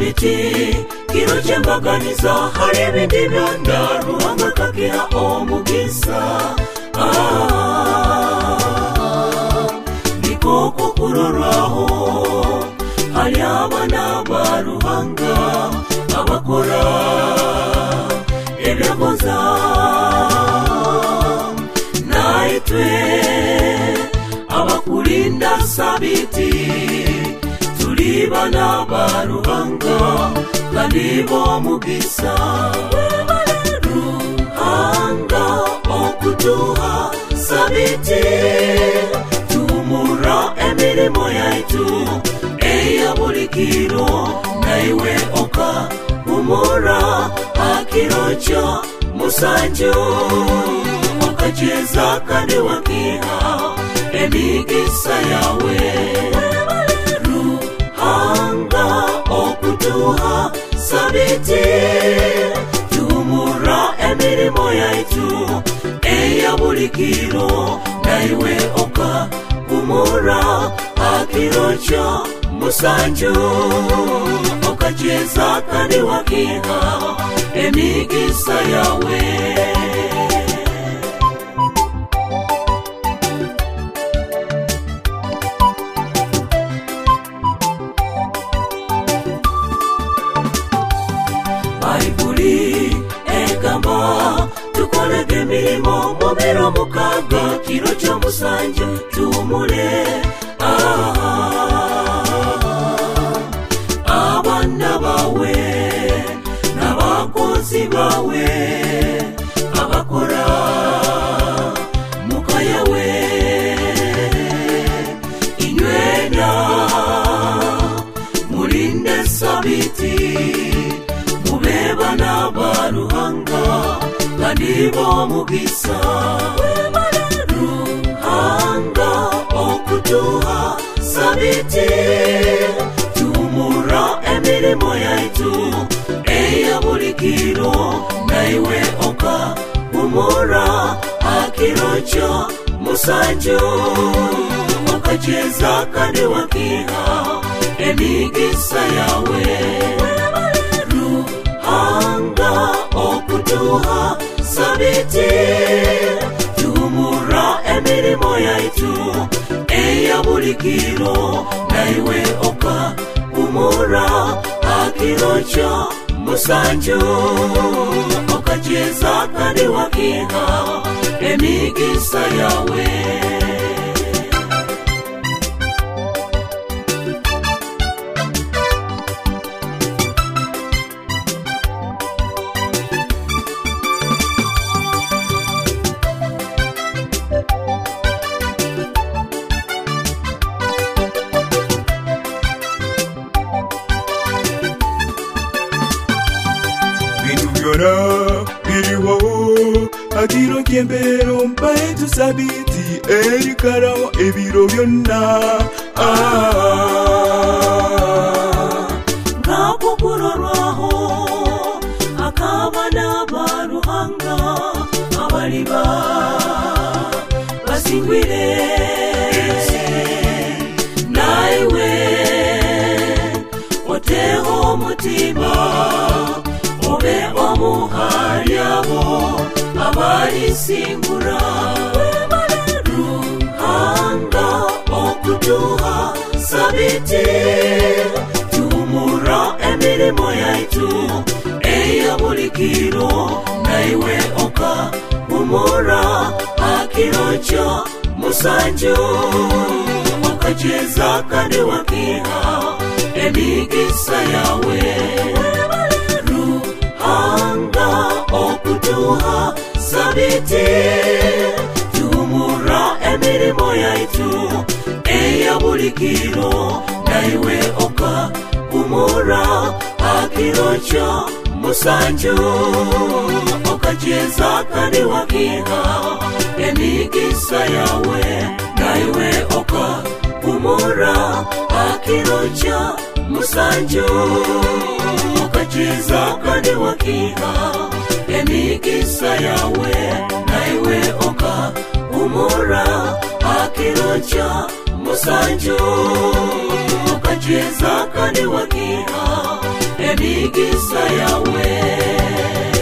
sabiti kiro cyembaganiza hari ibindi byanda ruhanga kakiha omugisa nikoko kuroraho hari abana baruhanga abakora ibyakoza naitwe abakulinda sabiti tulibana baruhanga kandi bo mugisa ruhanga okutuha sabiti tumura emirimo yaitu eya bulikiro naiwe oka umura akirocha musanjo okacheza kandi wakiha emigisa yawe ruhanga okutuha sabiti tumura emirimo yaitu eya bulikiro naiwe oka umura akirocha musanjo okacheza kandi wakiha emigisa yawe Baibuli egamba tukolege mirimo mubiro mukaga kiro cy'omusanjo tumule abana bawe n'abakozi bawe abakora mukayawe inywena mulinde sabiti mubebana baruhanga kandi bo mugisa ruhanga okutuha sabiti tumura emirimo yaitu eya bulikiro naiwe oka umura akirocha musanjo okacheza kandi wakiha emigisa yawe ruhanga okutuha sabiti tumura emirimo yaitu eya bulikiro naiwe oka umura akirocha musanjo okacheza kandi wakiha emigisa yawe biriwo akiro kyembero mpae tusabiti erikarawo ebiro byonna ngakukurorwaho akabana baruhanga abaliba basingwire naiwe oteho mutima obe omuhalyabo abarisingura ruhanga okutuha sabiti tumura emirimo yaitu eya bulikiro naiwe oka umura akirocha musanjo okacheza kandi wakiha emigisa yawe ruhanga okutuha sabiti tumura emirimo yaitu eya bulikiro naiwe oka umura akirocha musanjo okacheza kandi wakiha emigisa yawe naiwe oka umura akirocha musanjo okacheza kandi wakiha emigisa yawe naiwe oka umura akirocha musanjo okacheza kandi wakiha emigisa yawe